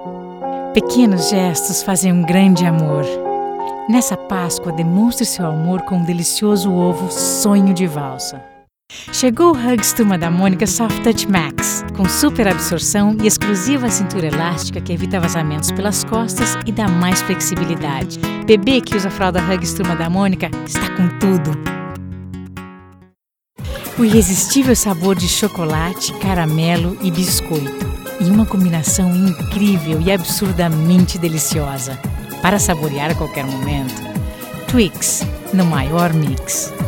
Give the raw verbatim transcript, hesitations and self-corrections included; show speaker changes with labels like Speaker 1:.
Speaker 1: Pequenos gestos fazem um grande amor. Nessa Páscoa, demonstre seu amor com um delicioso ovo sonho de valsa. Chegou o Huggies Turma da Mônica Soft Touch Max, com super absorção e exclusiva cintura elástica que evita vazamentos pelas costas e dá mais flexibilidade. Bebê que usa a fralda Huggies Turma da Mônica está com tudo. O irresistível sabor de chocolate, caramelo e biscoito. E uma combinação incrível e absurdamente deliciosa. Para saborear a qualquer momento. Twix, no maior mix.